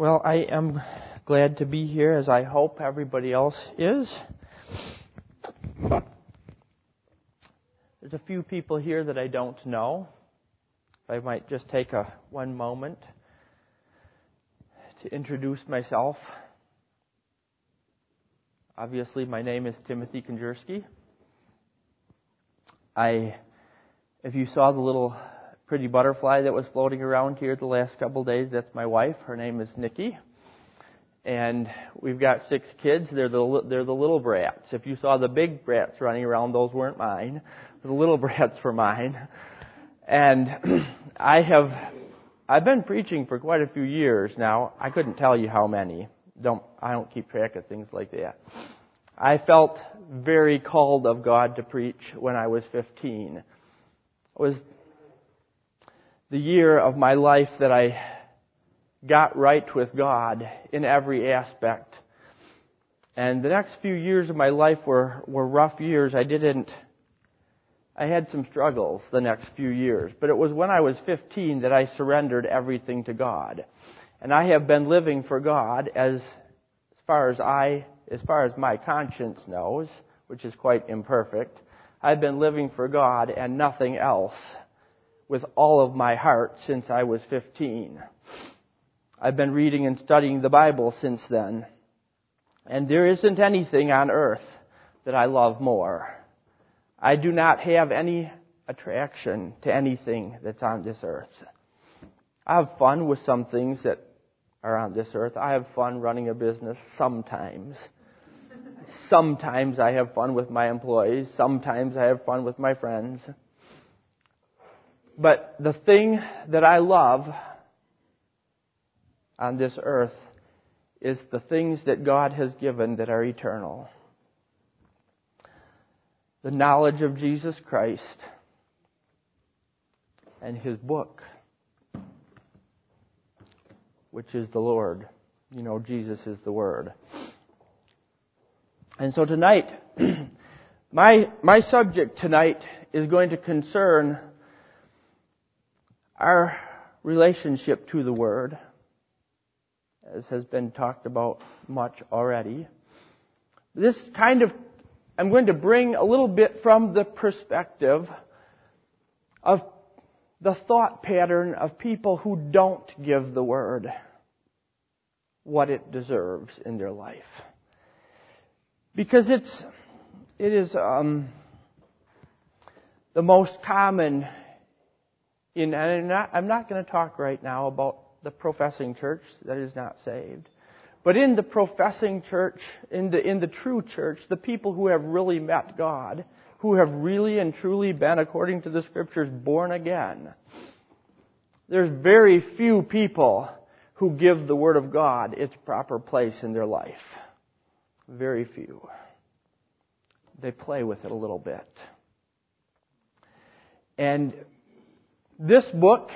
Well, I am glad to be here, as I hope everybody else is. There's a few people here that I don't know. I might just take one moment to introduce myself. Obviously, my name is Timothy Konjerski. If you saw the little pretty butterfly that was floating around here the last couple of days, that's my wife. Her name is Nikki. And we've got 6 kids. They're the little brats. If you saw the big brats running around, those weren't mine. The little brats were mine. And I've been preaching for quite a few years now. I couldn't tell you how many. I don't keep track of things like that. I felt very called of God to preach when I was 15. It was the year of my life that I got right with God in every aspect. And the next few years of my life were rough years. I had some struggles the next few years. But it was when I was 15 that I surrendered everything to God. And I have been living for God as far as my conscience knows, which is quite imperfect. I've been living for God and nothing else with all of my heart since I was 15. I've been reading and studying the Bible since then. And there isn't anything on earth that I love more. I do not have any attraction to anything that's on this earth. I have fun with some things that are on this earth. I have fun running a business sometimes. Sometimes I have fun with my employees. Sometimes I have fun with my friends. But the thing that I love on this earth is the things that God has given that are eternal. The knowledge of Jesus Christ and His book, which is the Lord. You know, Jesus is the Word. And so tonight, my subject tonight is going to concern our relationship to the Word, as has been talked about much already. I'm going to bring a little bit from the perspective of the thought pattern of people who don't give the Word what it deserves in their life. Because it is the most common and I'm not going to talk right now about the professing church that is not saved. But in the professing church, in the true church, the people who have really met God, who have really and truly been, according to the Scriptures, born again, there's very few people who give the Word of God its proper place in their life. Very few. They play with it a little bit. And this book,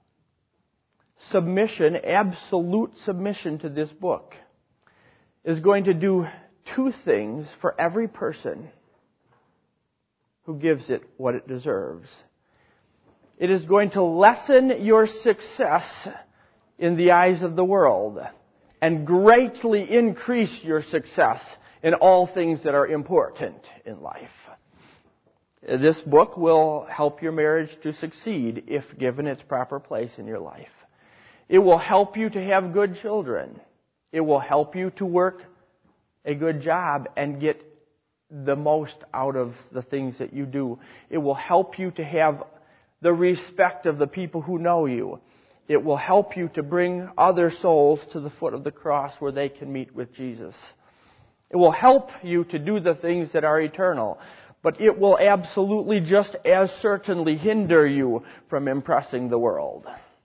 absolute submission to this book, is going to do 2 things for every person who gives it what it deserves. It is going to lessen your success in the eyes of the world and greatly increase your success in all things that are important in life. This book will help your marriage to succeed if given its proper place in your life. It will help you to have good children. It will help you to work a good job and get the most out of the things that you do. It will help you to have the respect of the people who know you. It will help you to bring other souls to the foot of the cross where they can meet with Jesus. It will help you to do the things that are eternal. But it will absolutely just as certainly hinder you from impressing the world.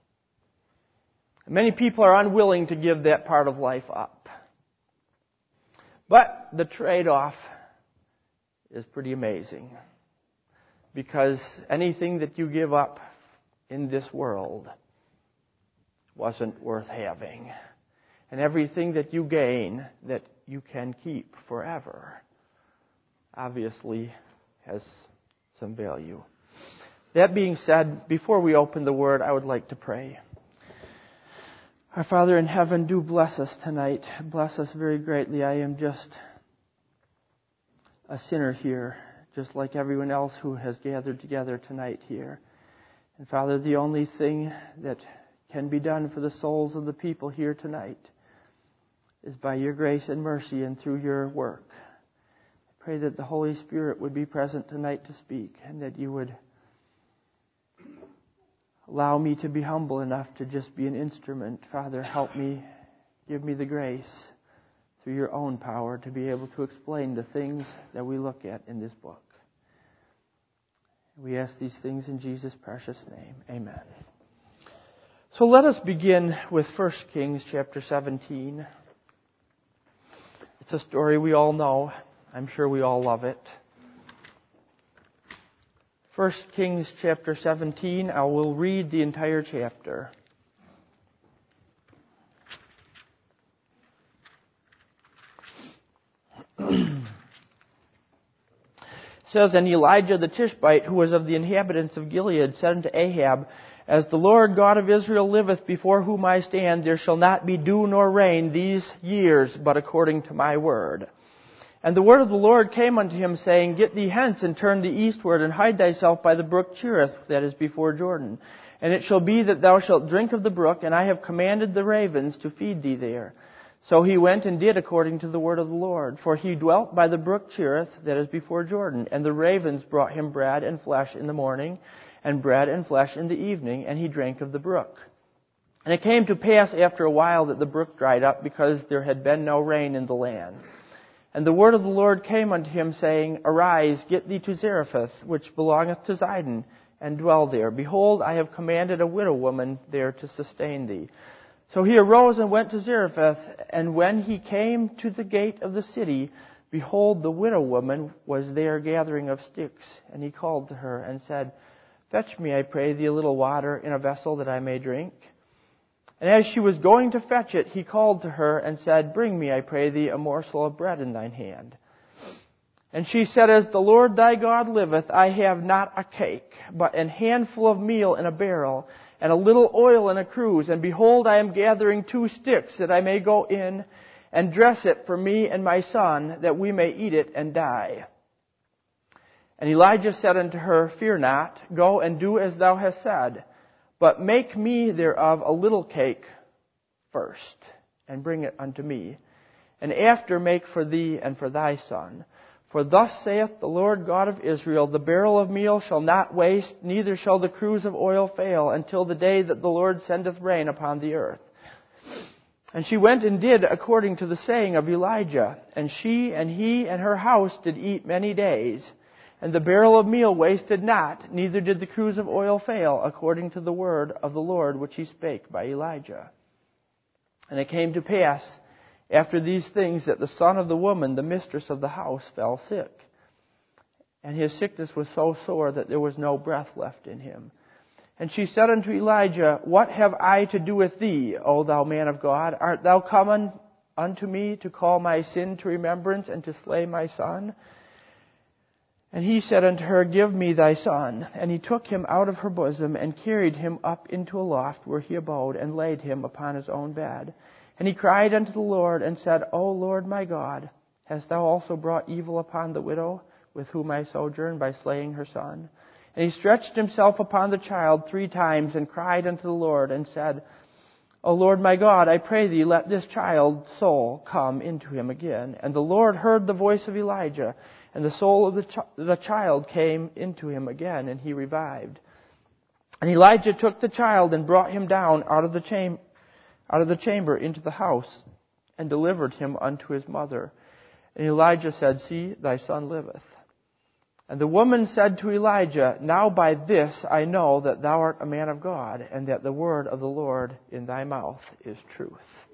Many people are unwilling to give that part of life up. But the trade-off is pretty amazing. Because anything that you give up in this world wasn't worth having. And everything that you gain that you can keep forever obviously has some value. That being said, before we open the Word, I would like to pray. Our Father in heaven, do bless us tonight. Bless us very greatly. I am just a sinner here, just like everyone else who has gathered together tonight here. And Father, the only thing that can be done for the souls of the people here tonight is by your grace and mercy and through your work. I pray that the Holy Spirit would be present tonight to speak, and that you would allow me to be humble enough to just be an instrument. Father, help me, give me the grace through your own power to be able to explain the things that we look at in this book. We ask these things in Jesus' precious name. Amen. So let us begin with 1 Kings chapter 17. It's a story we all know. I'm sure we all love it. 1 Kings chapter 17, I will read the entire chapter. It says, And Elijah the Tishbite, who was of the inhabitants of Gilead, said unto Ahab, As the Lord God of Israel liveth, before whom I stand, there shall not be dew nor rain these years, but according to my word. And the word of the Lord came unto him, saying, Get thee hence, and turn thee eastward, and hide thyself by the brook Cherith, that is before Jordan. And it shall be that thou shalt drink of the brook, and I have commanded the ravens to feed thee there. So he went and did according to the word of the Lord. For he dwelt by the brook Cherith, that is before Jordan. And the ravens brought him bread and flesh in the morning, and bread and flesh in the evening, and he drank of the brook. And it came to pass after a while that the brook dried up, because there had been no rain in the land. And the word of the Lord came unto him, saying, Arise, get thee to Zarephath, which belongeth to Zidon, and dwell there. Behold, I have commanded a widow woman there to sustain thee. So he arose and went to Zarephath, and when he came to the gate of the city, behold, the widow woman was there gathering of sticks. And he called to her and said, Fetch me, I pray thee, a little water in a vessel that I may drink. And as she was going to fetch it, he called to her and said, Bring me, I pray thee, a morsel of bread in thine hand. And she said, As the Lord thy God liveth, I have not a cake, but an handful of meal in a barrel, and a little oil in a cruse. And behold, I am gathering 2 sticks, that I may go in and dress it for me and my son, that we may eat it and die. And Elijah said unto her, Fear not, go and do as thou hast said. But make me thereof a little cake first, and bring it unto me. And after make for thee and for thy son. For thus saith the Lord God of Israel, The barrel of meal shall not waste, neither shall the cruse of oil fail, until the day that the Lord sendeth rain upon the earth. And she went and did according to the saying of Elijah. And she and he and her house did eat many days. And the barrel of meal wasted not, neither did the cruse of oil fail, according to the word of the Lord which he spake by Elijah. And it came to pass, after these things, that the son of the woman, the mistress of the house, fell sick. And his sickness was so sore that there was no breath left in him. And she said unto Elijah, What have I to do with thee, O thou man of God? Art thou come unto me to call my sin to remembrance and to slay my son? And he said unto her, Give me thy son. And he took him out of her bosom, and carried him up into a loft where he abode, and laid him upon his own bed. And he cried unto the Lord, and said, O Lord my God, hast thou also brought evil upon the widow with whom I sojourn by slaying her son? And he stretched himself upon the child 3 times, and cried unto the Lord, and said, O Lord my God, I pray thee, let this child's soul come into him again. And the Lord heard the voice of Elijah, and the soul of the child came into him again, and he revived. And Elijah took the child and brought him down out of the chamber into the house, and delivered him unto his mother. And Elijah said, See, thy son liveth. And the woman said to Elijah, Now by this I know that thou art a man of God, and that the word of the Lord in thy mouth is truth.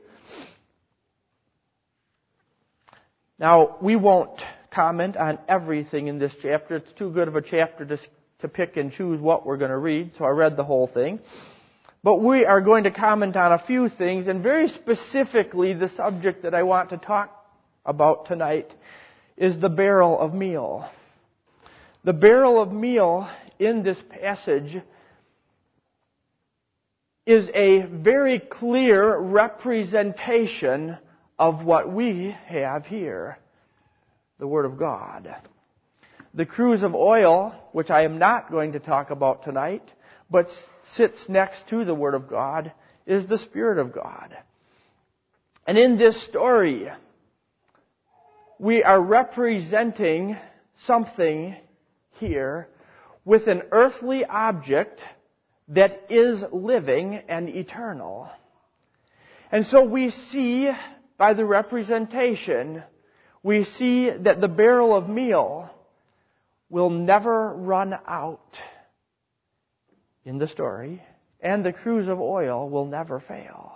Now, we won't comment on everything in this chapter. It's too good of a chapter to pick and choose what we're going to read, so I read the whole thing. But we are going to comment on a few things, and very specifically the subject that I want to talk about tonight is the barrel of meal. The barrel of meal in this passage is a very clear representation of what we have here, the Word of God. The cruse of oil, which I am not going to talk about tonight, but sits next to the Word of God, is the Spirit of God. And in this story, we are representing something here with an earthly object that is living and eternal. And so we see, by the representation, we see that the barrel of meal will never run out in the story, and the cruse of oil will never fail.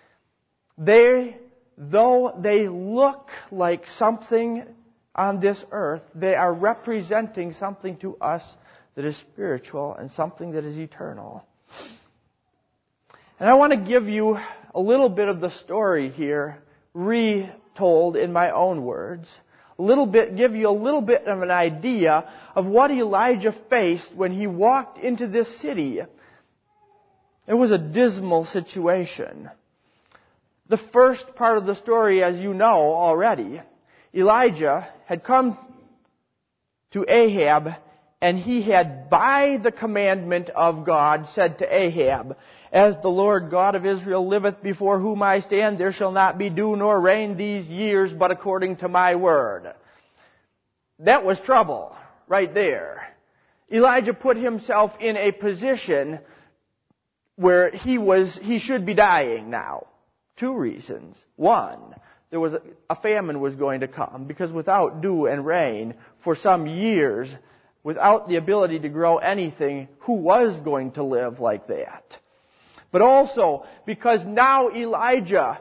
Though they look like something on this earth, they are representing something to us that is spiritual and something that is eternal. And I want to give you a little bit of the story here, retold in my own words. Give you a little bit of an idea of what Elijah faced when he walked into this city. It was a dismal situation. The first part of the story, as you know already, Elijah had come to Ahab, and he had, by the commandment of God, said to Ahab, "As the Lord God of Israel liveth, before whom I stand, there shall not be dew nor rain these years, but according to my word." That was trouble right there. Elijah put himself in a position where he should be dying now. Two reasons. One, there was a famine was going to come, because without dew and rain for some years, without the ability to grow anything, who was going to live like that? But also because now Elijah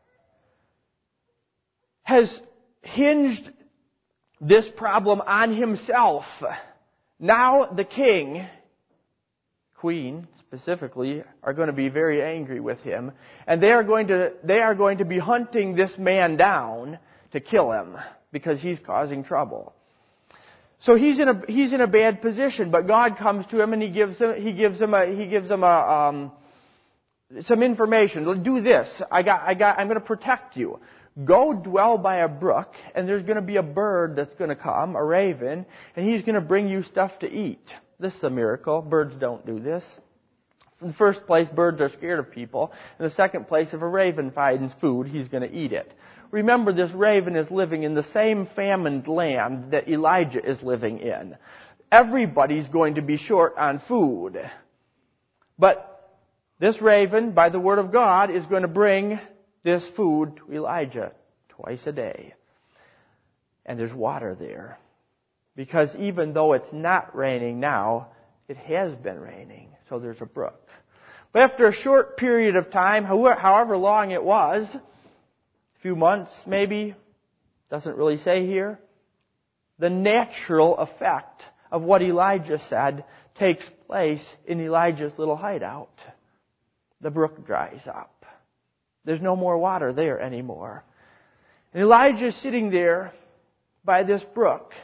has hinged this problem on himself. Now the king, queen specifically, are going to be very angry with him, and they are going to be hunting this man down to kill him because he's causing trouble. So he's in a bad position, but God comes to him and he gives him some information. Do this. I'm going to protect you. Go dwell by a brook, and there's going to be a bird that's going to come, a raven, and he's going to bring you stuff to eat. This is a miracle. Birds don't do this. In the first place, birds are scared of people. In the second place, if a raven finds food, he's going to eat it. Remember, this raven is living in the same famined land that Elijah is living in. Everybody's going to be short on food. But this raven, by the word of God, is going to bring this food to Elijah twice a day. And there's water there. Because even though it's not raining now, it has been raining. So there's a brook. But after a short period of time, however long it was, a few months maybe, doesn't really say here, the natural effect of what Elijah said takes place in Elijah's little hideout. The brook dries up. There's no more water there anymore. And Elijah's sitting there by this brook.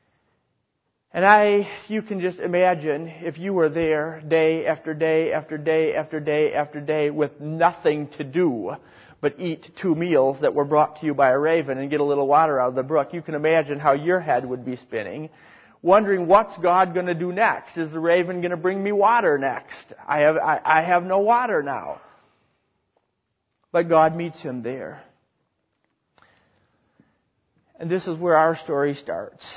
And you can just imagine if you were there day after day after day after day after day with nothing to do but eat 2 meals that were brought to you by a raven and get a little water out of the brook. You can imagine how your head would be spinning, wondering what's God going to do next? Is the raven going to bring me water next? I have no water now. But God meets him there. And this is where our story starts.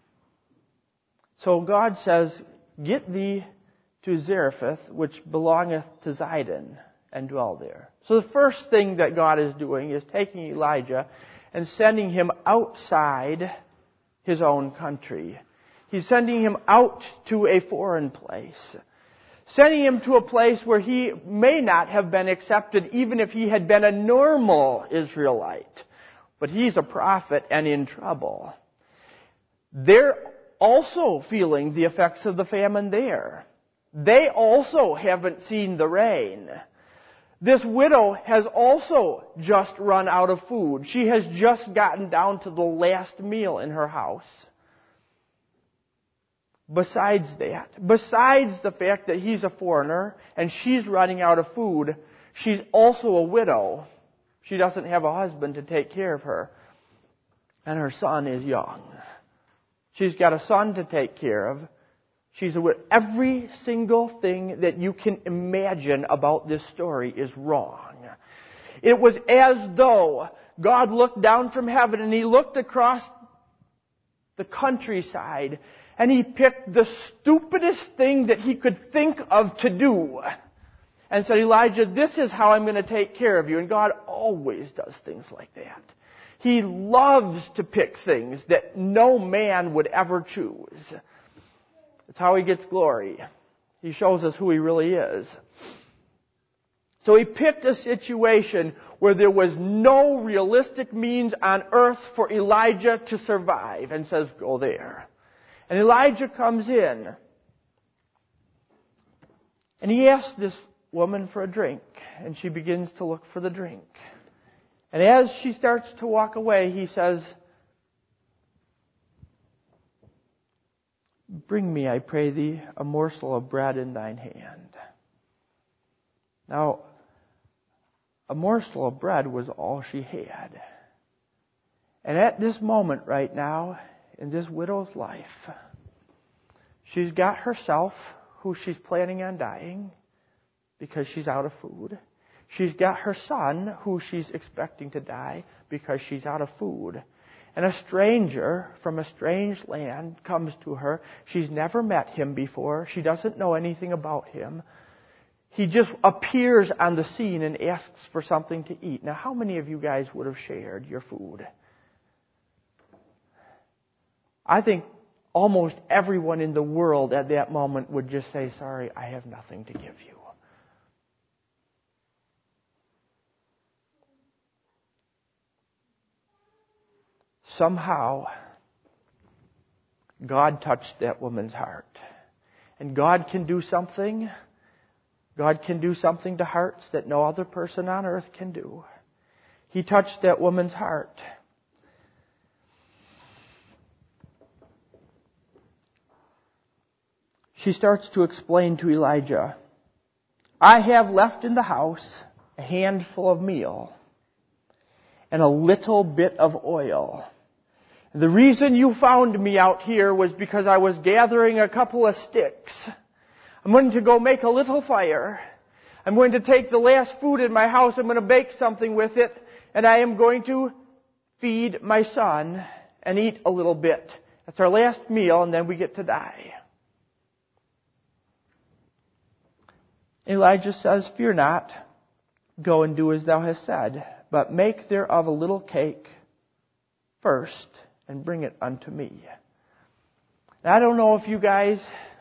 So God says, "Get thee to Zarephath, which belongeth to Zidon, and dwell there." So the first thing that God is doing is taking Elijah and sending him outside his own country. He's sending him out to a foreign place. Sending him to a place where he may not have been accepted even if he had been a normal Israelite. But he's a prophet and in trouble. They're also feeling the effects of the famine there. They also haven't seen the rain. This widow has also just run out of food. She has just gotten down to the last meal in her house. besides the fact that he's a foreigner and she's running out of food, she's also a widow. She doesn't have a husband to take care of her. And her son is young. She's got a son to take care of. She's a widow. Every single thing that you can imagine about this story is wrong. It was as though God looked down from heaven and He looked across the countryside and He picked the stupidest thing that He could think of to do and said, Elijah, this is how I'm going to take care of you. And God always does things like that. He loves to pick things that no man would ever choose. It's how He gets glory. He shows us who He really is. So He picked a situation where there was no realistic means on earth for Elijah to survive and says, go there. And Elijah comes in. And he asks this woman for a drink. And she begins to look for the drink. And as she starts to walk away, he says, bring me, I pray thee, a morsel of bread in thine hand. Now, a morsel of bread was all she had. And at this moment right now, in this widow's life, she's got herself, who she's planning on dying because she's out of food. She's got her son, who she's expecting to die because she's out of food. And a stranger from a strange land comes to her. She's never met him before. She doesn't know anything about him. He just appears on the scene and asks for something to eat. Now, how many of you guys would have shared your food? I think almost everyone in the world at that moment would just say, sorry, I have nothing to give you. Somehow, God touched that woman's heart. And God can do something. God can do something to hearts that no other person on earth can do. He touched that woman's heart. She starts to explain to Elijah, I have left in the house a handful of meal and a little bit of oil. The reason you found me out here was because I was gathering a couple of sticks. I'm going to go make a little fire. I'm going to take the last food in my house. I'm going to bake something with it. And I am going to feed my son and eat a little bit. That's our last meal, and then we get to die. Elijah says, fear not. Go and do as thou hast said. But make thereof a little cake first, and bring it unto me. Now, I don't know if you guys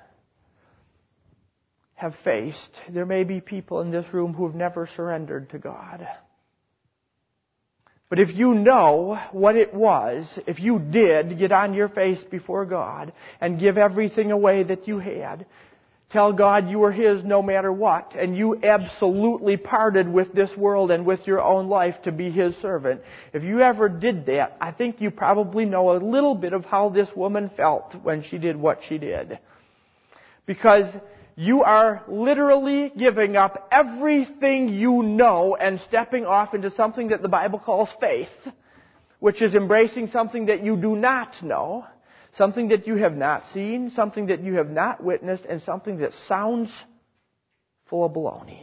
have faced, there may be people in this room who have never surrendered to God. But if you know what it was, if you did get on your face before God and give everything away that you had, tell God you were His no matter what, and you absolutely parted with this world and with your own life to be His servant. If you ever did that, I think you probably know a little bit of how this woman felt when she did what she did. Because you are literally giving up everything you know and stepping off into something that the Bible calls faith, which is embracing something that you do not know, something that you have not seen, something that you have not witnessed, and something that sounds full of baloney.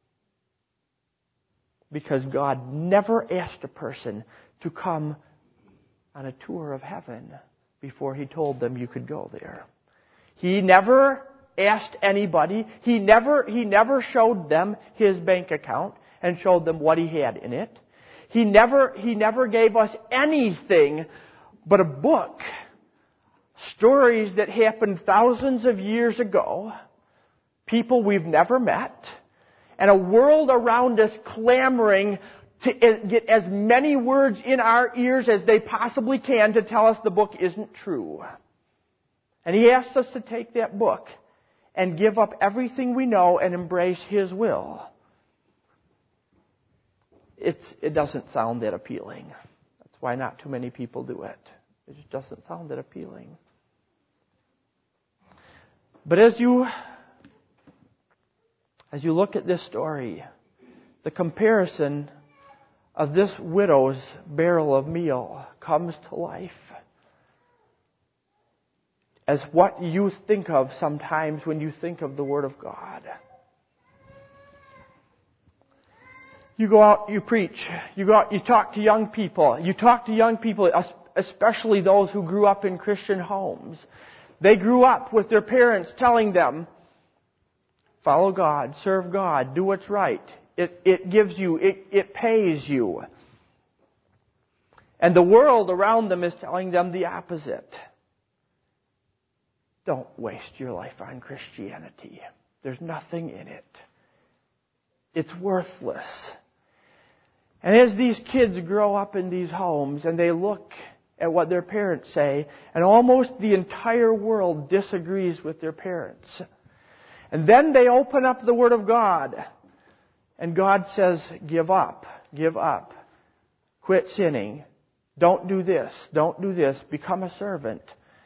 Because God never asked a person to come on a tour of heaven before He told them you could go there. He never asked anybody. He never showed them His bank account and showed them what He had in it. He never gave us anything but a book. Stories that happened thousands of years ago. People we've never met. And a world around us clamoring to get as many words in our ears as they possibly can to tell us the book isn't true. And He asks us to take that book and give up everything we know and embrace His will. It doesn't sound that appealing. That's why not too many people do it. It just doesn't sound that appealing. But as you look at this story, the comparison of this widow's barrel of meal comes to life as what you think of sometimes when you think of the Word of God. You go out, you preach, you go out, you talk to young people. You talk to young people, especially those who grew up in Christian homes. They grew up with their parents telling them, follow God, serve God, do what's right. It gives you, it pays you. And the world around them is telling them the opposite. Don't waste your life on Christianity. There's nothing in it. It's worthless. And as these kids grow up in these homes and they look at what their parents say, and almost the entire world disagrees with their parents. And then they open up the Word of God, and God says, give up, quit sinning, don't do this, become a servant.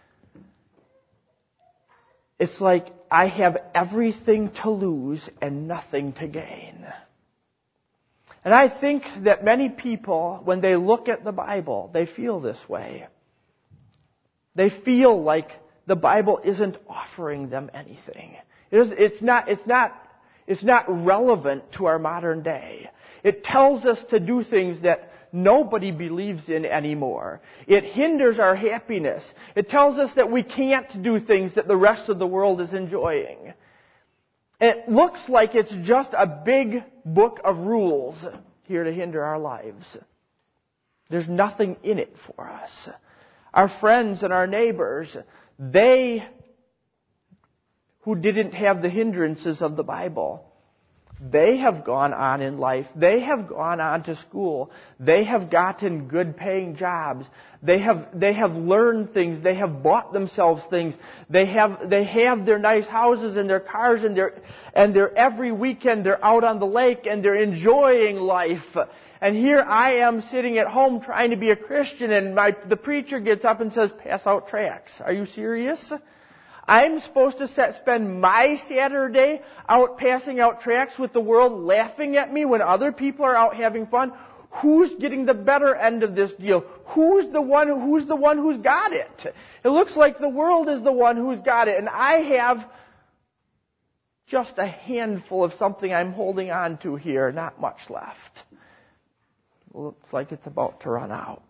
It's like, I have everything to lose and nothing to gain. And I think that many people, when they look at the Bible, they feel this way. They feel like the Bible isn't offering them anything. It's not relevant to our modern day. It tells us to do things that nobody believes in anymore. It hinders our happiness. It tells us that we can't do things that the rest of the world is enjoying. It looks like it's just a big book of rules here to hinder our lives. There's nothing in it for us. Our friends and our neighbors, they who didn't have the hindrances of the Bible, they have gone on in life. They have gone on to school. They have gotten good paying jobs. They have learned things. They have bought themselves things. They have their nice houses and their cars and they're every weekend they're out on the lake and they're enjoying life. And here I am sitting at home trying to be a Christian and the preacher gets up and says, pass out tracts. Are you serious? I'm supposed to spend my Saturday out passing out tracts with the world laughing at me when other people are out having fun? Who's getting the better end of this deal? Who's the one who's got it? It looks like the world is the one who's got it, and I have just a handful of something I'm holding on to here, not much left. Looks like it's about to run out.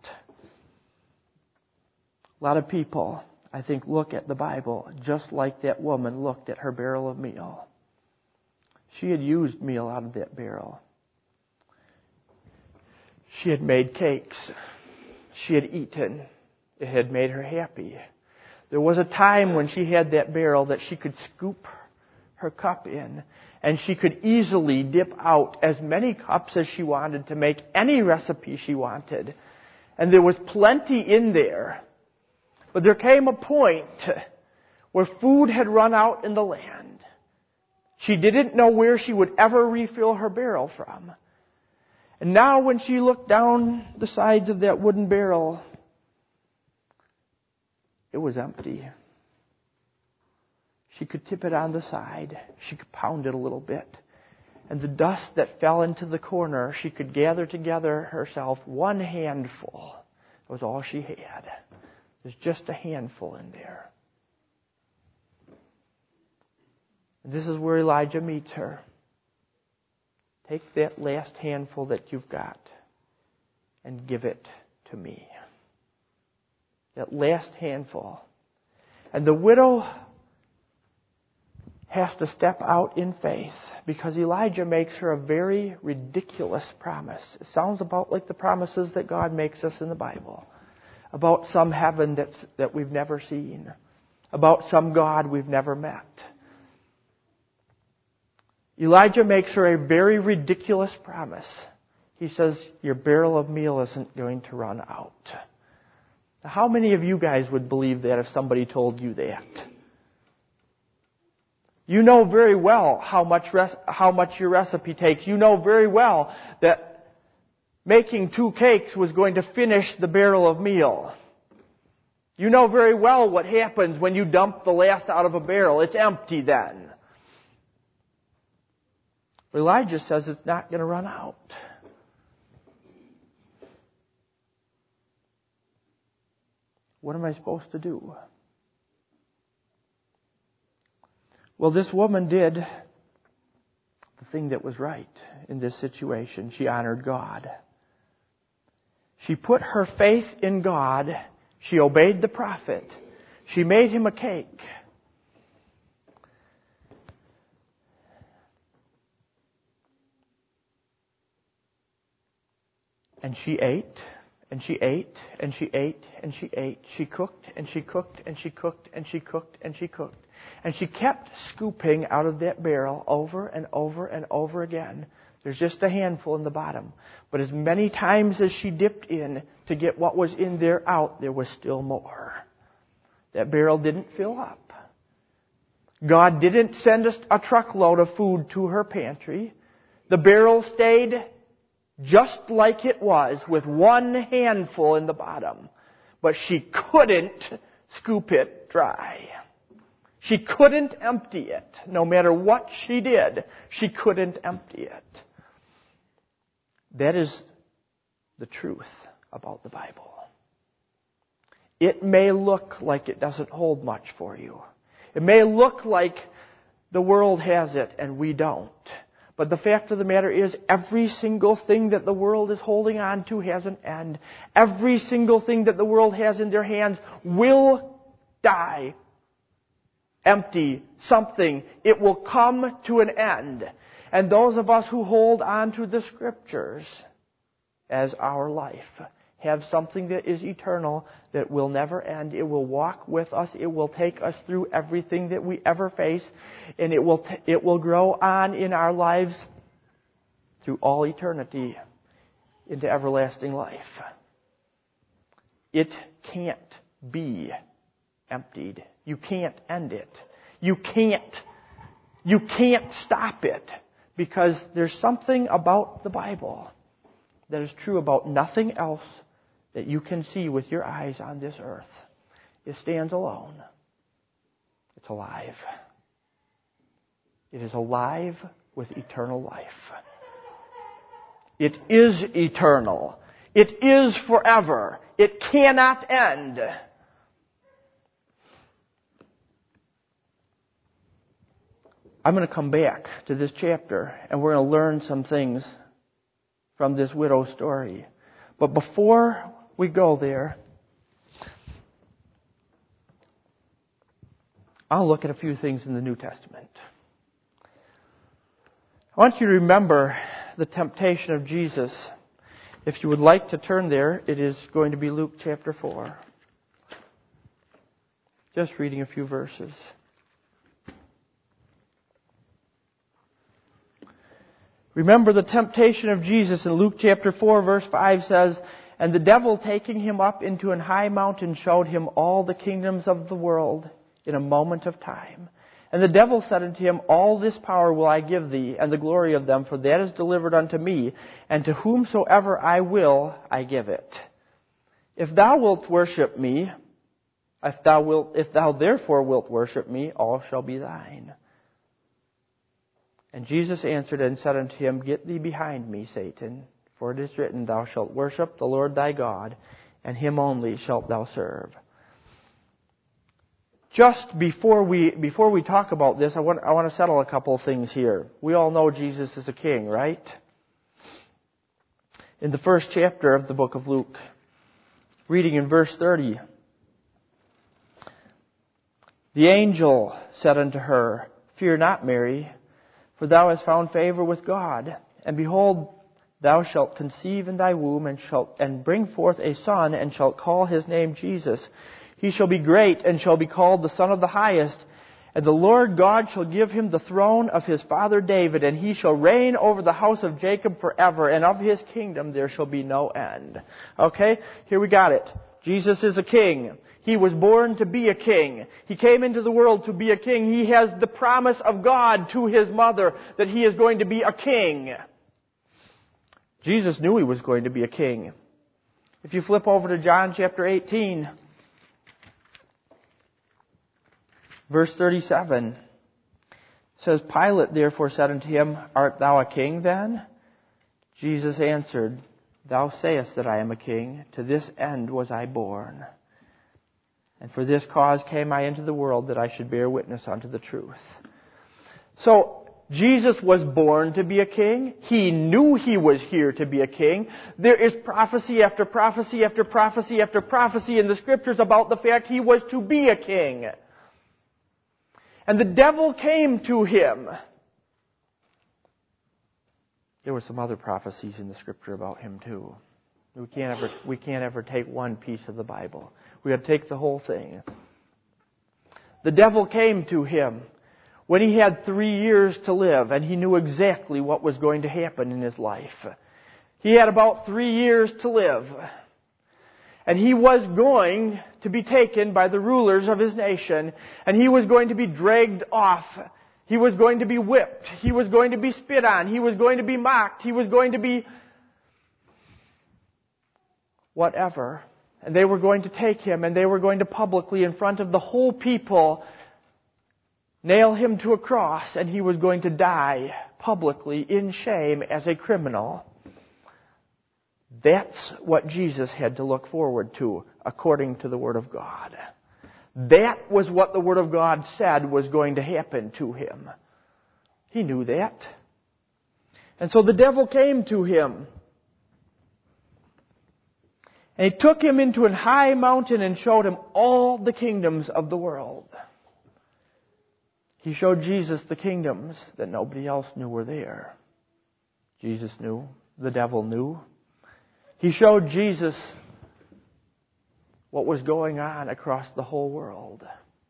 A lot of people, I think, look at the Bible just like that woman looked at her barrel of meal. She had used meal out of that barrel. She had made cakes. She had eaten. It had made her happy. There was a time when she had that barrel that she could scoop her cup in, and she could easily dip out as many cups as she wanted to make any recipe she wanted. And there was plenty in there. But there came a point where food had run out in the land. She didn't know where she would ever refill her barrel from. And now when she looked down the sides of that wooden barrel, it was empty. She could tip it on the side. She could pound it a little bit. And the dust that fell into the corner, she could gather together herself one handful. That was all she had. There's just a handful in there. And this is where Elijah meets her. Take that last handful that you've got and give it to me. That last handful. And the widow has to step out in faith because Elijah makes her a very ridiculous promise. It sounds about like the promises that God makes us in the Bible. About some heaven that we've never seen. About some God we've never met. Elijah makes her a very ridiculous promise. He says, your barrel of meal isn't going to run out. Now, how many of you guys would believe that if somebody told you that? You know very well how much your recipe takes. You know very well that making 2 cakes was going to finish the barrel of meal. You know very well what happens when you dump the last out of a barrel. It's empty then. Elijah says it's not going to run out. What am I supposed to do? Well, this woman did the thing that was right in this situation. She honored God. She put her faith in God. She obeyed the prophet. She made him a cake. And she ate, and she ate, and she ate, and she ate. She cooked, and she cooked, and she cooked, and she cooked, and she cooked. And she kept scooping out of that barrel over and over and over again. There's just a handful in the bottom. But as many times as she dipped in to get what was in there out, there was still more. That barrel didn't fill up. God didn't send us a truckload of food to her pantry. The barrel stayed just like it was, with one handful in the bottom. But she couldn't scoop it dry. She couldn't empty it. No matter what she did, she couldn't empty it. That is the truth about the Bible. It may look like it doesn't hold much for you. It may look like the world has it and we don't. But the fact of the matter is, every single thing that the world is holding on to has an end. Every single thing that the world has in their hands will die. Empty, something. It will come to an end. And those of us who hold on to the Scriptures as our life have something that is eternal, that will never end. It will walk with us. It will take us through everything that we ever face. And it will grow on in our lives through all eternity into everlasting life. It can't be emptied. You can't end it. You can't stop it. Because there's something about the Bible that is true about nothing else that you can see with your eyes on this earth. It stands alone. It's alive. It is alive with eternal life. It is eternal. It is forever. It cannot end. I'm going to come back to this chapter and we're going to learn some things from this widow's story. But before we go there, I'll look at a few things in the New Testament. I want you to remember the temptation of Jesus. If you would like to turn there, it is going to be Luke chapter 4. Just reading a few verses. Remember the temptation of Jesus in Luke chapter 4 verse 5 says, "And the devil taking him up into an high mountain showed him all the kingdoms of the world in a moment of time. And the devil said unto him, All this power will I give thee, and the glory of them, for that is delivered unto me, and to whomsoever I will, I give it. If thou wilt worship me, if thou therefore wilt worship me, all shall be thine. And Jesus answered and said unto him, Get thee behind me, Satan, for it is written, Thou shalt worship the Lord thy God, and him only shalt thou serve." Just before we talk about this, I want to settle a couple of things here. We all know Jesus is a king, right? In the first chapter of the book of Luke, reading in verse 30, "The angel said unto her, Fear not, Mary, for thou hast found favor with God. And behold, thou shalt conceive in thy womb, and bring forth a son, and shalt call his name Jesus. He shall be great, and shall be called the Son of the Highest. And the Lord God shall give him the throne of his father David, and he shall reign over the house of Jacob forever, and of his kingdom there shall be no end." Okay, here we got it. Jesus is a king. He was born to be a king. He came into the world to be a king. He has the promise of God to his mother that he is going to be a king. Jesus knew he was going to be a king. If you flip over to John chapter 18, Verse 37 says, Pilate therefore said unto him, Art thou a king then? Jesus answered, Thou sayest that I am a king. To this end was I born. And for this cause came I into the world, that I should bear witness unto the truth. So, Jesus was born to be a king. He knew He was here to be a king. There is prophecy after prophecy after prophecy after prophecy in the Scriptures about the fact He was to be a king. And the devil came to Him. There were some other prophecies in the Scripture about Him too. We can't ever take one piece of the Bible. We got to take the whole thing. The devil came to Him when He had 3 years to live, and He knew exactly what was going to happen in His life. He had about 3 years to live. And He was going to be taken by the rulers of His nation, and He was going to be dragged off. He was going to be whipped. He was going to be spit on. He was going to be mocked. He was going to be whatever. And they were going to take Him, and they were going to publicly, in front of the whole people, nail Him to a cross, and He was going to die publicly in shame as a criminal. That's what Jesus had to look forward to, according to the Word of God. That was what the Word of God said was going to happen to Him. He knew that. And so the devil came to Him. And he took Him into an high mountain and showed Him all the kingdoms of the world. He showed Jesus the kingdoms that nobody else knew were there. Jesus knew. The devil knew. He showed Jesus what was going on across the whole world.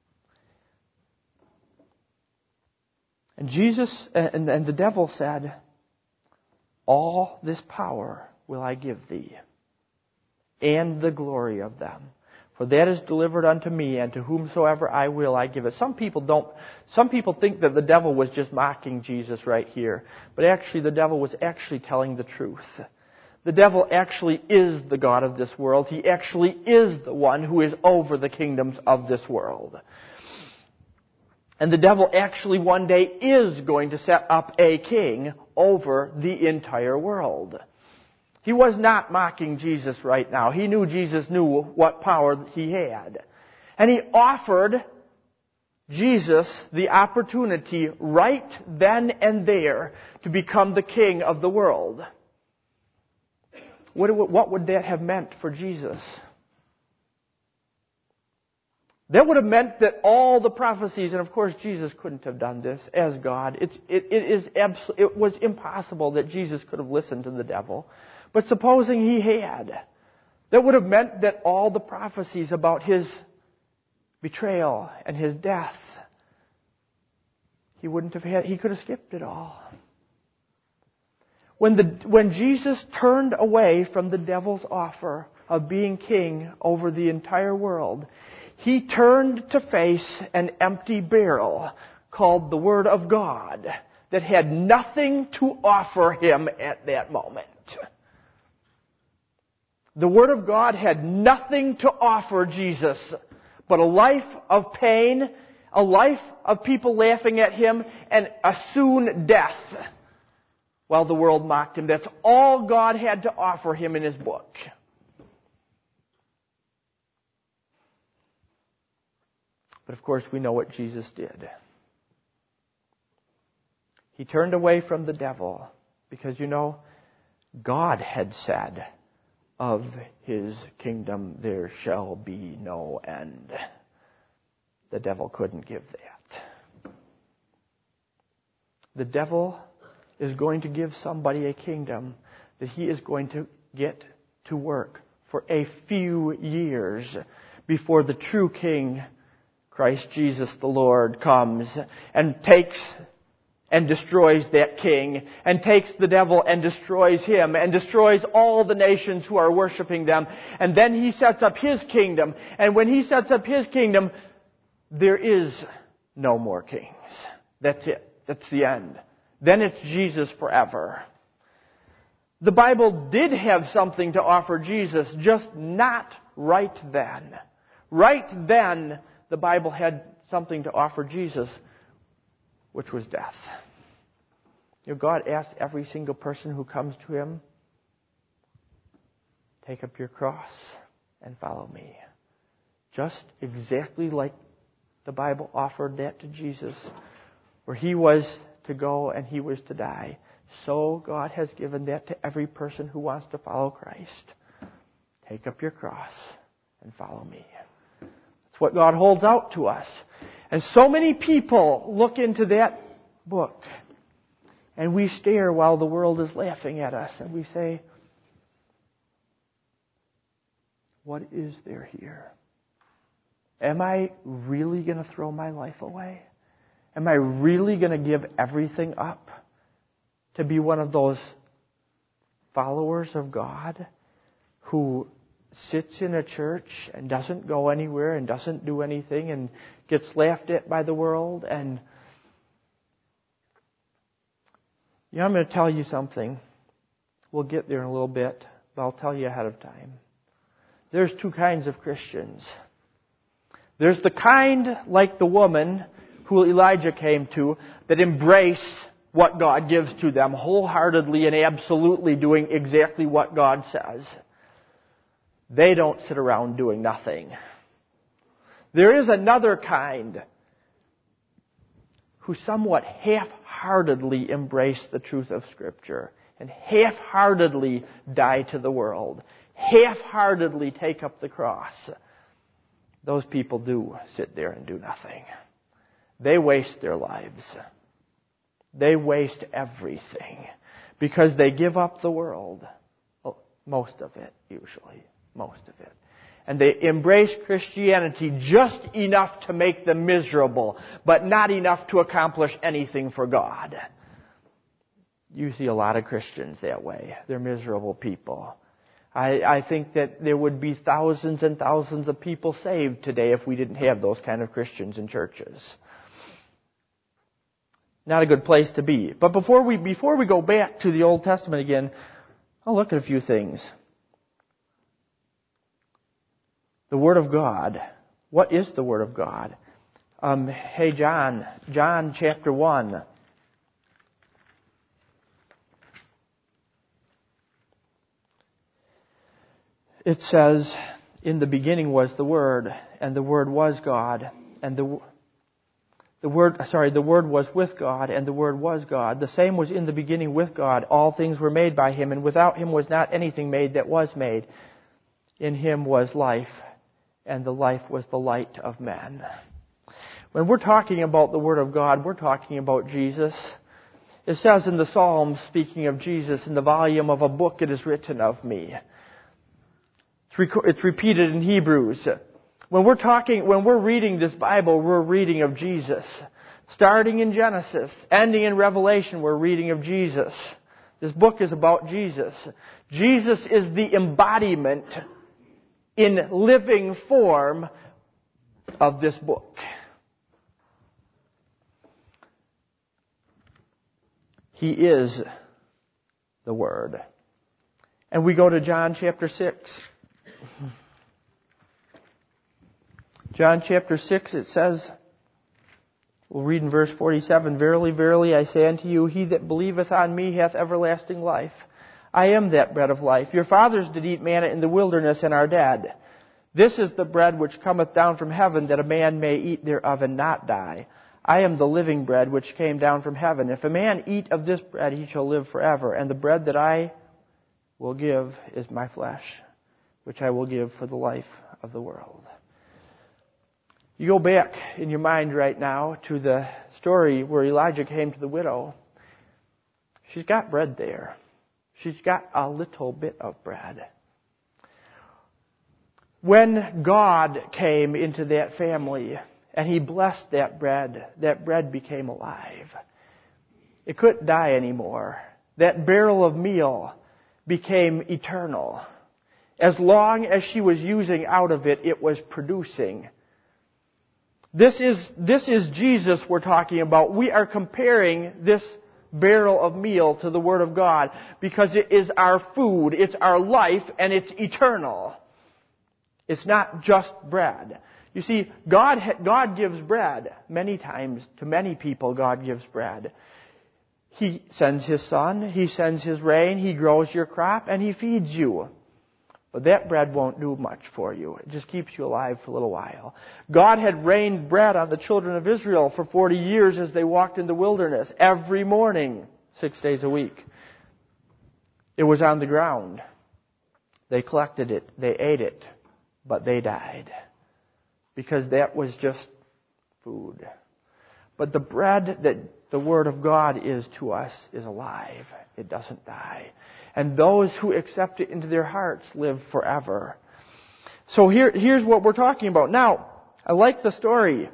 And Jesus and the devil said, All this power will I give thee, and the glory of them. For that is delivered unto me, and to whomsoever I will I give it. Some people think that the devil was just mocking Jesus right here. But actually the devil was actually telling the truth. The devil actually is the God of this world. He actually is the one who is over the kingdoms of this world. And the devil actually one day is going to set up a king over the entire world. He was not mocking Jesus right now. He knew Jesus knew what power He had. And He offered Jesus the opportunity right then and there to become the king of the world. What would that have meant for Jesus? That would have meant that all the prophecies, and of course Jesus couldn't have done this as God. It was impossible that Jesus could have listened to the devil. But supposing He had, that would have meant that all the prophecies about His betrayal and His death, He could have skipped it all. When Jesus turned away from the devil's offer of being king over the entire world, He turned to face an empty barrel called the Word of God that had nothing to offer Him at that moment. The Word of God had nothing to offer Jesus but a life of pain, a life of people laughing at Him, and a soon death while the world mocked Him. That's all God had to offer Him in His book. But of course we know what Jesus did. He turned away from the devil because, God had said, of His kingdom there shall be no end. The devil couldn't give that. The devil is going to give somebody a kingdom that he is going to get to work for a few years before the true King, Christ Jesus the Lord, comes and takes and destroys that king, and takes the devil and destroys him, and destroys all the nations who are worshiping them. And then He sets up His kingdom. And when He sets up His kingdom, there is no more kings. That's it. That's the end. Then it's Jesus forever. The Bible did have something to offer Jesus, just not right then. Right then, the Bible had something to offer Jesus, which was death. God asked every single person who comes to Him, take up your cross and follow me. Just exactly like the Bible offered that to Jesus, where He was to go and He was to die. So God has given that to every person who wants to follow Christ. Take up your cross and follow me. That's what God holds out to us. And so many people look into that book and we stare while the world is laughing at us and we say, what is there here? Am I really going to throw my life away? Am I really going to give everything up to be one of those followers of God who sits in a church and doesn't go anywhere and doesn't do anything and gets laughed at by the world? And I'm going to tell you something. We'll get there in a little bit, but I'll tell you ahead of time. There's two kinds of Christians. There's the kind like the woman who Elijah came to that embrace what God gives to them wholeheartedly and absolutely doing exactly what God says. They don't sit around doing nothing. There is another kind who somewhat half-heartedly embrace the truth of Scripture and half-heartedly die to the world, half-heartedly take up the cross. Those people do sit there and do nothing. They waste their lives. They waste everything because they give up the world. Well, most of it, usually. Most of it. And they embrace Christianity just enough to make them miserable, but not enough to accomplish anything for God. You see a lot of Christians that way. They're miserable people. I think that there would be thousands and thousands of people saved today if we didn't have those kind of Christians in churches. Not a good place to be. But before we go back to the Old Testament again, I'll look at a few things. The Word of God. What is the Word of God? Hey, John chapter 1. It says, in the beginning was the Word, and the Word was God, and the Word was with God, and the Word was God. The same was in the beginning with God. All things were made by Him, and without Him was not anything made that was made. In Him was life, and the life was the light of men. When we're talking about the Word of God, we're talking about Jesus. It says in the Psalms, speaking of Jesus, in the volume of a book it is written of me. It's repeated in Hebrews. When we're reading this Bible, we're reading of Jesus. Starting in Genesis, ending in Revelation, we're reading of Jesus. This book is about Jesus. Jesus is the embodiment in living form of this book. He is the Word. And we go to John chapter 6. John chapter 6, it says, we'll read in verse 47, Verily, verily, I say unto you, he that believeth on me hath everlasting life. I am that bread of life. Your fathers did eat manna in the wilderness and are dead. This is the bread which cometh down from heaven, that a man may eat thereof and not die. I am the living bread which came down from heaven. If a man eat of this bread, he shall live forever. And the bread that I will give is my flesh, which I will give for the life of the world. You go back in your mind right now to the story where Elijah came to the widow. She's got bread there. She's got a little bit of bread. When God came into that family and He blessed that bread became alive. It couldn't die anymore. That barrel of meal became eternal. As long as she was using out of it, it was producing. This is Jesus we're talking about. We are comparing this barrel of meal to the Word of God because it is our food, it's our life, and it's eternal. It's not just bread. You see, God gives bread. Many times, to many people, God gives bread. He sends His sun, He sends His rain, He grows your crop, and He feeds you. But that bread won't do much for you. It just keeps you alive for a little while. God had rained bread on the children of Israel for 40 years as they walked in the wilderness, every morning, 6 days a week. It was on the ground. They collected it, they ate it, but they died. Because that was just food. But the bread that the Word of God is to us is alive. It doesn't die. And those who accept it into their hearts live forever. So here's what we're talking about. Now, I like the story.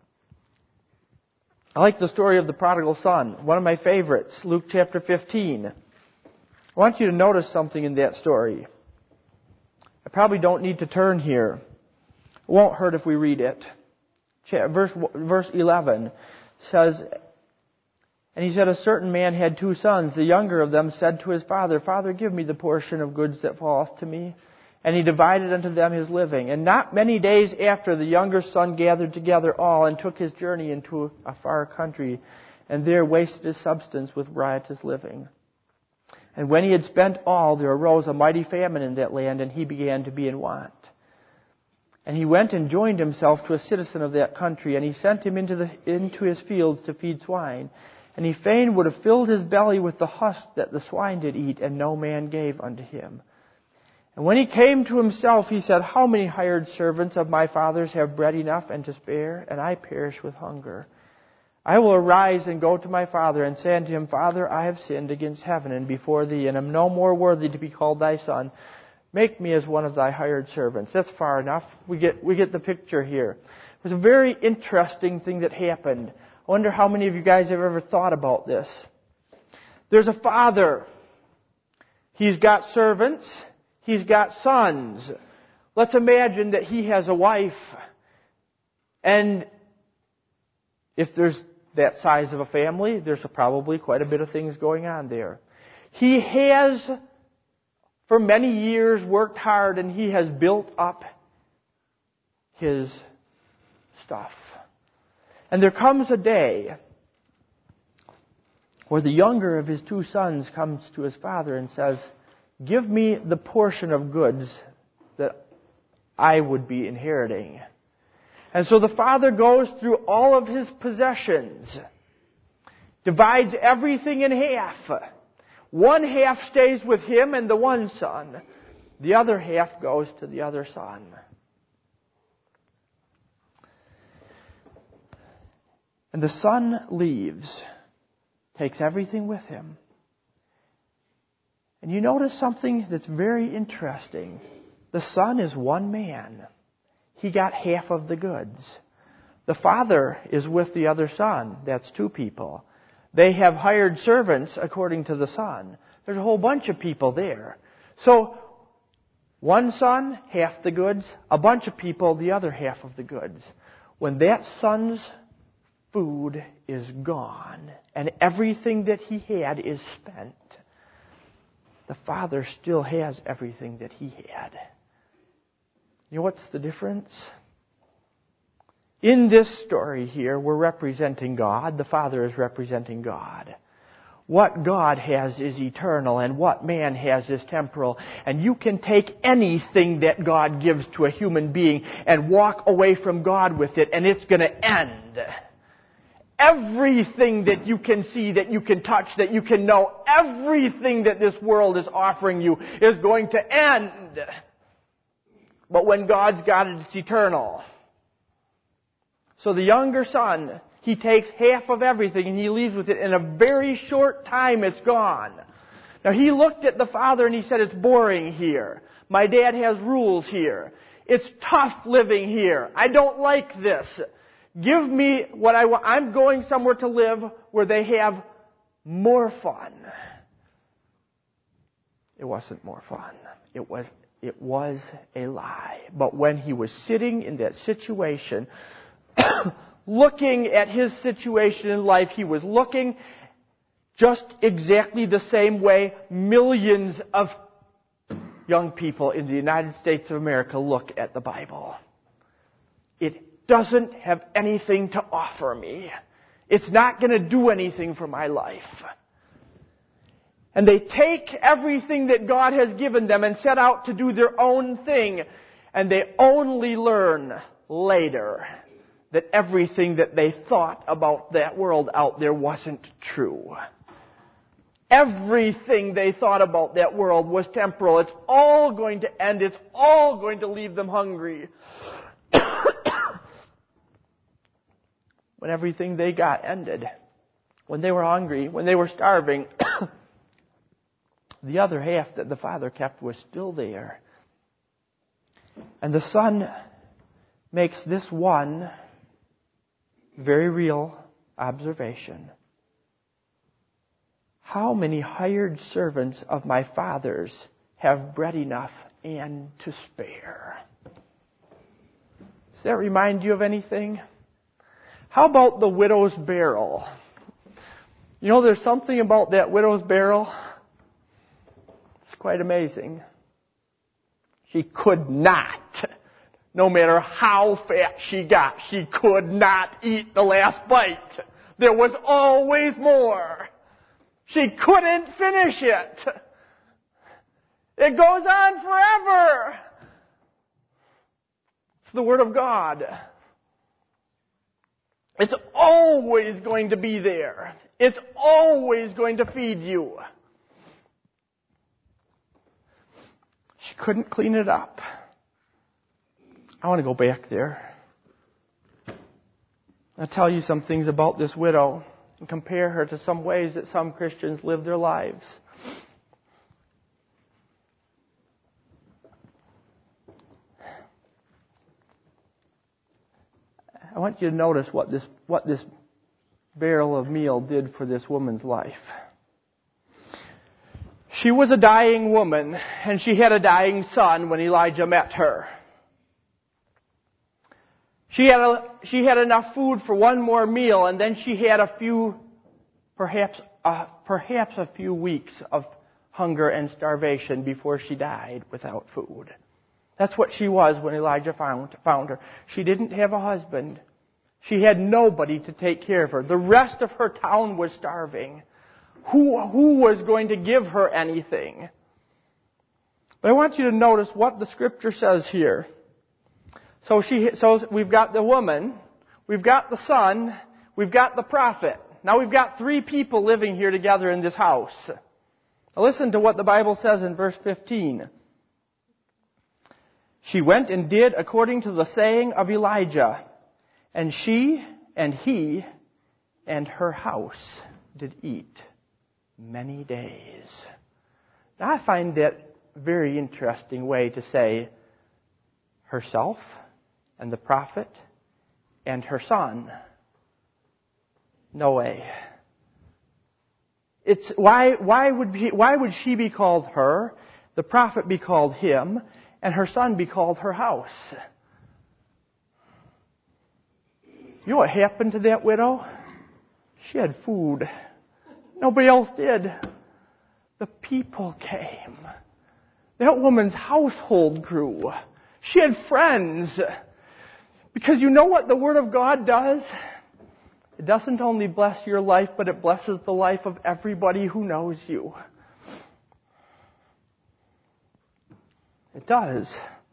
I like the story of the prodigal son. One of my favorites, Luke chapter 15. I want you to notice something in that story. I probably don't need to turn here. It won't hurt if we read it. Verse 11 says, "And he said, a certain man had 2 sons. The younger of them said to his father, Father, give me the portion of goods that falleth to me. And he divided unto them his living. And not many days after, the younger son gathered together all, and took his journey into a far country, and there wasted his substance with riotous living. And when he had spent all, there arose a mighty famine in that land, and he began to be in want. And he went and joined himself to a citizen of that country, and he sent him into his fields to feed swine. And he fain would have filled his belly with the husk that the swine did eat, and no man gave unto him. And when he came to himself, he said, How many hired servants of my father's have bread enough and to spare, and I perish with hunger? I will arise and go to my father, and say unto him, Father, I have sinned against heaven and before thee, and am no more worthy to be called thy son. Make me as one of thy hired servants." That's far enough. We get the picture here. It was a very interesting thing that happened. I wonder how many of you guys have ever thought about this. There's a father. He's got servants. He's got sons. Let's imagine that he has a wife. And if there's that size of a family, there's probably quite a bit of things going on there. He has, for many years, worked hard, and he has built up his stuff. And there comes a day where the younger of his 2 sons comes to his father and says, Give me the portion of goods that I would be inheriting. And so the father goes through all of his possessions, divides everything in half. 1 half stays with him and the one son. The other half goes to the other son. And the son leaves, takes everything with him. And you notice something that's very interesting. The son is one man. He got half of the goods. The father is with the other son. That's 2 people. They have hired servants according to the son. There's a whole bunch of people there. So, 1 son, half the goods. A bunch of people, the other half of the goods. When that son's food is gone and everything that he had is spent, the father still has everything that he had. You know what's the difference? In this story here, we're representing God. The Father is representing God. What God has is eternal, and what man has is temporal. And you can take anything that God gives to a human being and walk away from God with it, and it's going to end. Everything that you can see, that you can touch, that you can know, everything that this world is offering you is going to end. But when God's got it, it's eternal. So the younger son, he takes half of everything and he leaves with it. In a very short time, it's gone. Now he looked at the father and he said, It's boring here. My dad has rules here. It's tough living here. I don't like this. Give me what I want. I'm going somewhere to live where they have more fun. It wasn't more fun. It was a lie. But when he was sitting in that situation, looking at his situation in life, he was looking just exactly the same way millions of young people in the United States of America look at the Bible. it doesn't have anything to offer me. It's not going to do anything for my life. And they take everything that God has given them and set out to do their own thing. And they only learn later that everything that they thought about that world out there wasn't true. Everything they thought about that world was temporal. It's all going to end. It's all going to leave them hungry. When everything they got ended, when they were hungry, when they were starving, the other half that the father kept was still there. And the son makes this one very real observation. How many hired servants of my father's have bread enough and to spare? Does that remind you of anything? How about the widow's barrel? You know, there's something about that widow's barrel. It's quite amazing. She could not, no matter how fat she got, she could not eat the last bite. There was always more. She couldn't finish it. It goes on forever. It's the Word of God. It's always going to be there. It's always going to feed you. She couldn't clean it up. I want to go back there. I'll tell you some things about this widow and compare her to some ways that some Christians live their lives. I want you to notice what this barrel of meal did for this woman's life. She was a dying woman, and she had a dying son when Elijah met her. She had enough food for one more meal, and then she had perhaps a few weeks of hunger and starvation before she died without food. That's what she was when Elijah found her. She didn't have a husband. She had nobody to take care of her. The rest of her town was starving. Who was going to give her anything? But I want you to notice what the Scripture says here. So we've got the woman, we've got the son, we've got the prophet. Now we've got 3 people living here together in this house. Now listen to what the Bible says in verse 15. She went and did according to the saying of Elijah, and she and he and her house did eat many days. Now I find that a very interesting way to say herself and the prophet and her son. No way. It's why would she be called her, the prophet be called him, and her son be called her house? You know what happened to that widow? She had food. Nobody else did. The people came. That woman's household grew. She had friends. Because you know what the Word of God does? It doesn't only bless your life, but it blesses the life of everybody who knows you. It does.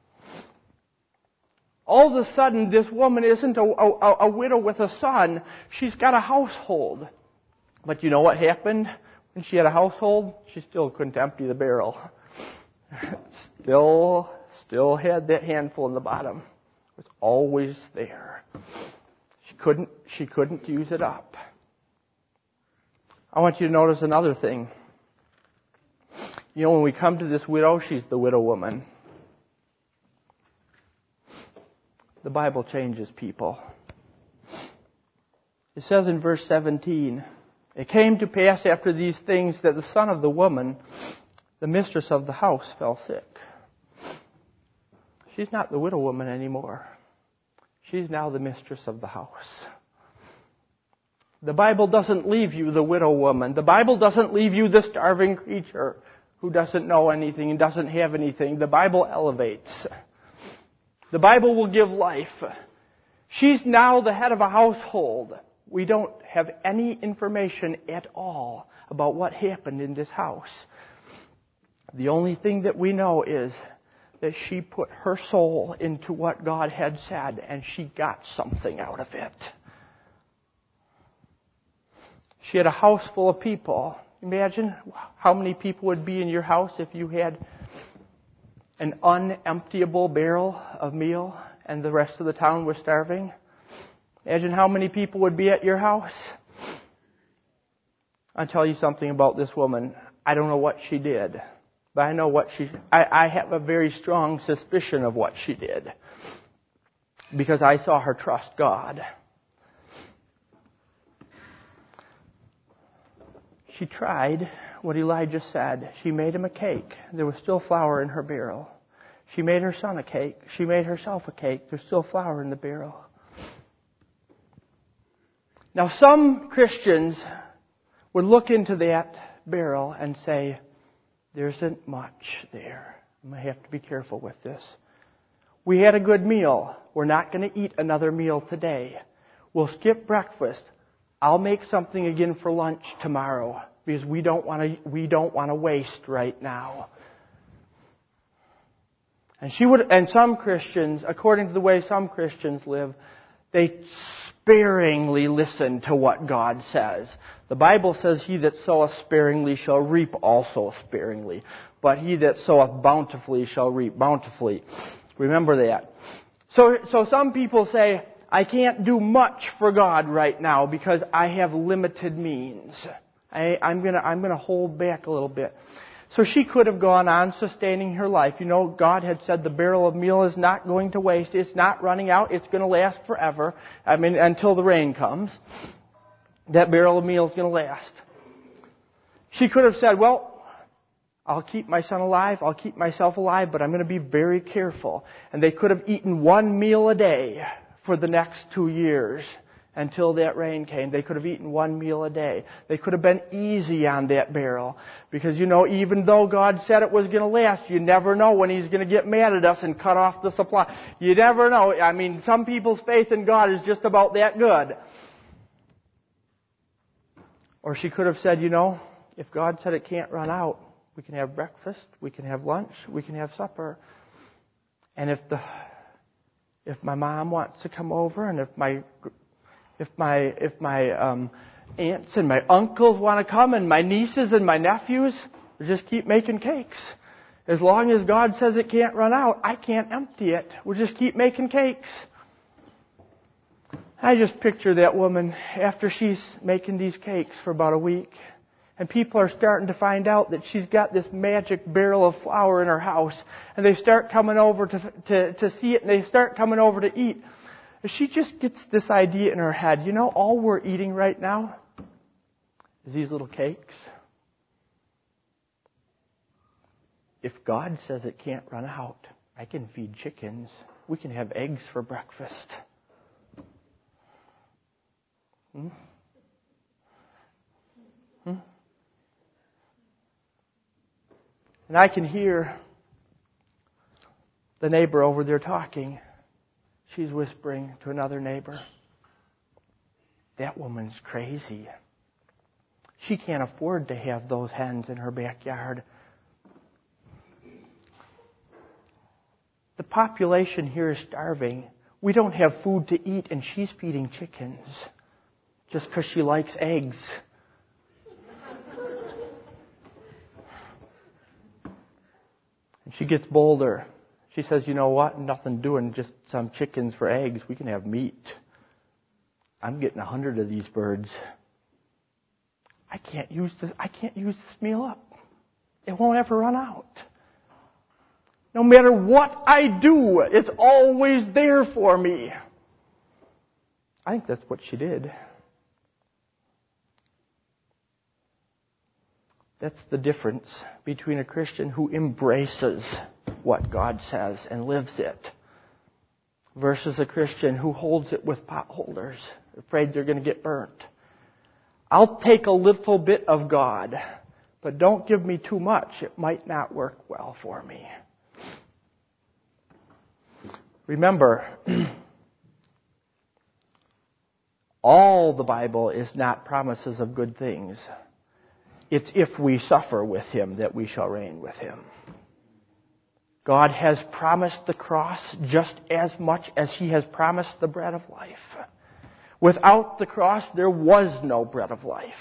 All of a sudden, this woman isn't a widow with a son. She's got a household. But you know what happened when she had a household? She still couldn't empty the barrel. Still had that handful in the bottom. It was always there. She couldn't use it up. I want you to notice another thing. You know, when we come to this widow, she's the widow woman. The Bible changes people. It says in verse 17, it came to pass after these things that the son of the woman, the mistress of the house, fell sick. She's not the widow woman anymore. She's now the mistress of the house. The Bible doesn't leave you the widow woman. The Bible doesn't leave you the starving creature who doesn't know anything and doesn't have anything. The Bible elevates. The Bible will give life. She's now the head of a household. We don't have any information at all about what happened in this house. The only thing that we know is that she put her soul into what God had said, and she got something out of it. She had a house full of people. Imagine how many people would be in your house if you had an unemptiable barrel of meal and the rest of the town was starving. Imagine how many people would be at your house. I'll tell you something about this woman. I don't know what she did, but I know I have a very strong suspicion of what she did, because I saw her trust God. She tried what Elijah said. She made him a cake. There was still flour in her barrel. She made her son a cake. She made herself a cake. There's still flour in the barrel. Now, some Christians would look into that barrel and say, there isn't much there. I'm going to have to be careful with this. We had a good meal. We're not going to eat another meal today. We'll skip breakfast. I'll make something again for lunch tomorrow, because we don't want to waste right now. And some Christians, according to the way some Christians live, they sparingly listen to what God says. The Bible says, he that soweth sparingly shall reap also sparingly, but he that soweth bountifully shall reap bountifully. Remember that. So some people say, I can't do much for God right now because I have limited means. I'm gonna hold back a little bit. So she could have gone on sustaining her life. You know, God had said the barrel of meal is not going to waste. It's not running out. It's going to last forever. Until the rain comes. That barrel of meal is going to last. She could have said, well, I'll keep my son alive. I'll keep myself alive, but I'm going to be very careful. And they could have eaten one meal a day for the next 2 years. Until that rain came. They could have eaten one meal a day. They could have been easy on that barrel. Because, you know, even though God said it was going to last, you never know when He's going to get mad at us and cut off the supply. You never know. I mean, some people's faith in God is just about that good. Or she could have said, you know, if God said it can't run out, we can have breakfast, we can have lunch, we can have supper. And if my mom wants to come over, and if my aunts and my uncles want to come, and my nieces and my nephews, we'll just keep making cakes. As long as God says it can't run out, I can't empty it. We'll just keep making cakes. I just picture that woman after she's making these cakes for about a week, and people are starting to find out that she's got this magic barrel of flour in her house, and they start coming over to see it, and they start coming over to eat. She just gets this idea in her head. You know, all we're eating right now is these little cakes. If God says it can't run out, I can feed chickens. We can have eggs for breakfast. And I can hear the neighbor over there talking. She's whispering to another neighbor, that woman's crazy. She can't afford to have those hens in her backyard. The population here is starving. We don't have food to eat, and she's feeding chickens just because she likes eggs. And she gets bolder. She says, you know what? Nothing doing, just some chickens for eggs. We can have meat. I'm getting 100 of these birds. I can't use this meal up. It won't ever run out. No matter what I do, it's always there for me. I think that's what she did. That's the difference between a Christian who embraces what God says and lives it versus a Christian who holds it with potholders, afraid they're going to get burnt. I'll take a little bit of God, but don't give me too much. It might not work well for me. Remember, all the Bible is not promises of good things. It's if we suffer with Him that we shall reign with Him. God has promised the cross just as much as He has promised the bread of life. Without the cross, there was no bread of life.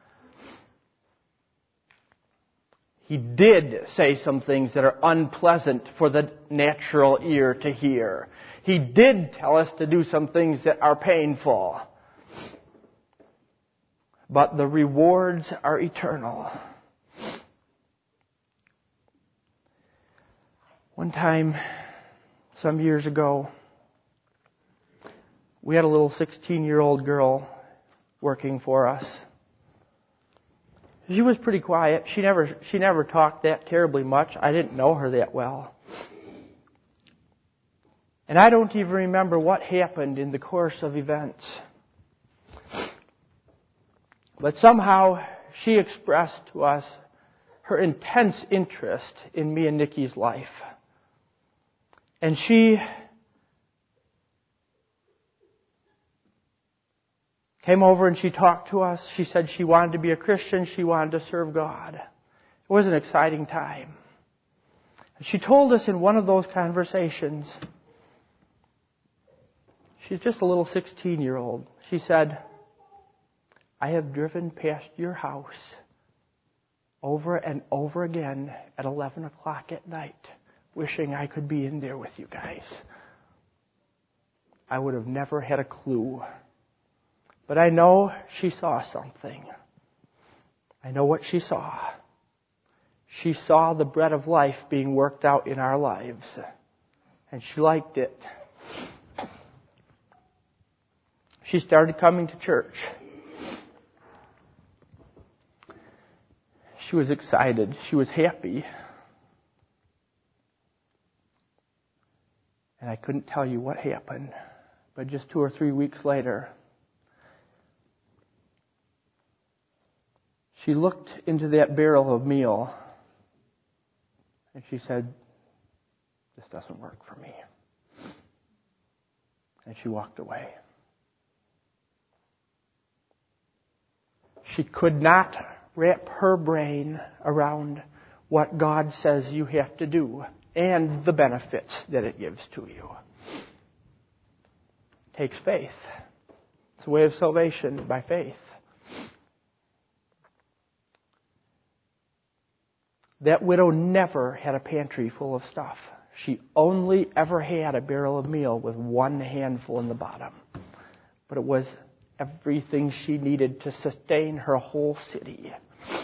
He did say some things that are unpleasant for the natural ear to hear. He did tell us to do some things that are painful. But the rewards are eternal. One time, some years ago, we had a little 16-year-old girl working for us. She was pretty quiet. She never talked that terribly much. I didn't know her that well. And I don't even remember what happened in the course of events. But somehow she expressed to us her intense interest in me and Nikki's life. And she came over and she talked to us. She said she wanted to be a Christian. She wanted to serve God. It was an exciting time. And she told us in one of those conversations, she's just a little 16-year-old. She said, I have driven past your house over and over again at 11 o'clock at night, wishing I could be in there with you guys. I would have never had a clue. But I know she saw something. I know what she saw. She saw the bread of life being worked out in our lives. And she liked it. She started coming to church. She was excited. She was happy. And I couldn't tell you what happened. But just 2 or 3 weeks later, she looked into that barrel of meal and she said, this doesn't work for me. And she walked away. She could not wrap her brain around what God says you have to do and the benefits that it gives to you. It takes faith. It's a way of salvation by faith. That widow never had a pantry full of stuff. She only ever had a barrel of meal with one handful in the bottom. But it was everything she needed to sustain her whole city.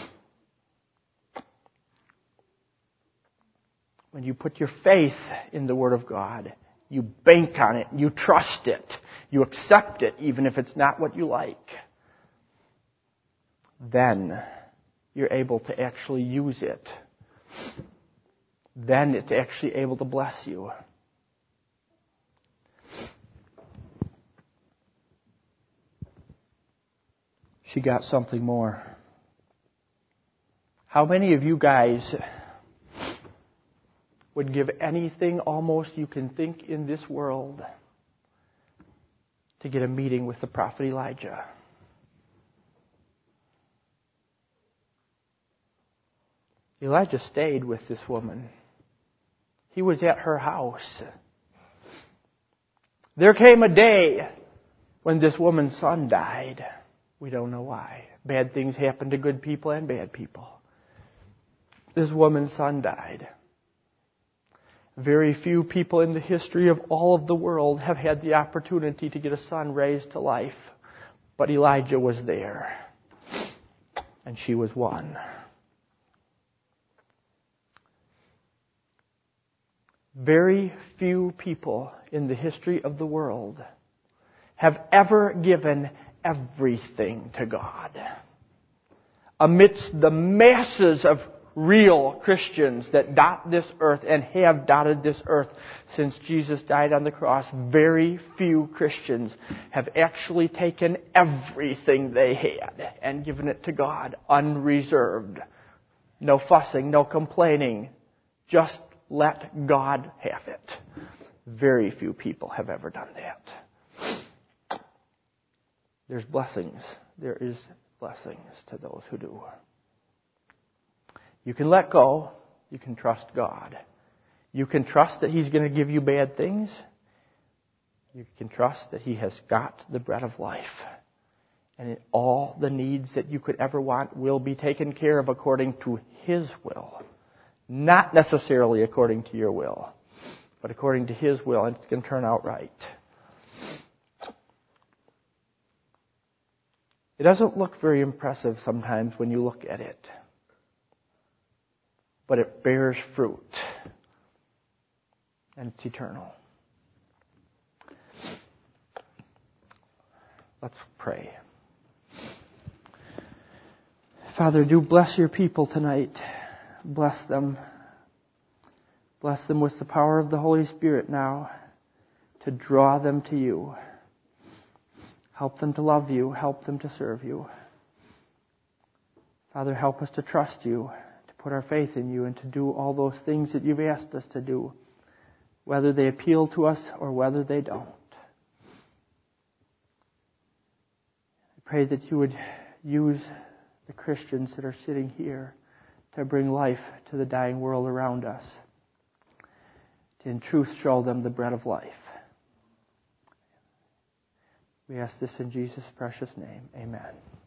When you put your faith in the Word of God, you bank on it, you trust it, you accept it even if it's not what you like, then you're able to actually use it. Then it's actually able to bless you. She got something more. How many of you guys would give anything almost you can think in this world to get a meeting with the prophet Elijah? Elijah stayed with this woman. He was at her house. There came a day when this woman's son died. We don't know why. Bad things happen to good people and bad people. This woman's son died. Very few people in the history of all of the world have had the opportunity to get a son raised to life. But Elijah was there. And she was one. Very few people in the history of the world have ever given everything to God. Amidst the masses of real Christians that dot this earth and have dotted this earth since Jesus died on the cross, very few Christians have actually taken everything they had and given it to God unreserved. No fussing, no complaining. Just let God have it. Very few people have ever done that. there's blessings. There is blessings to those who do. You can let go. You can trust God. You can trust that He's going to give you bad things. You can trust that He has got the bread of life. And all the needs that you could ever want will be taken care of according to His will. Not necessarily according to your will, but according to His will, and it's going to turn out right. It doesn't look very impressive sometimes when you look at it, but it bears fruit, and it's eternal. Let's pray. Father, do bless your people tonight. Bless them. Bless them with the power of the Holy Spirit now to draw them to you. Help them to love you. Help them to serve you. Father, help us to trust you, to put our faith in you, and to do all those things that you've asked us to do, whether they appeal to us or whether they don't. I pray that you would use the Christians that are sitting here to bring life to the dying world around us, to in truth show them the bread of life. We ask this in Jesus' precious name. Amen.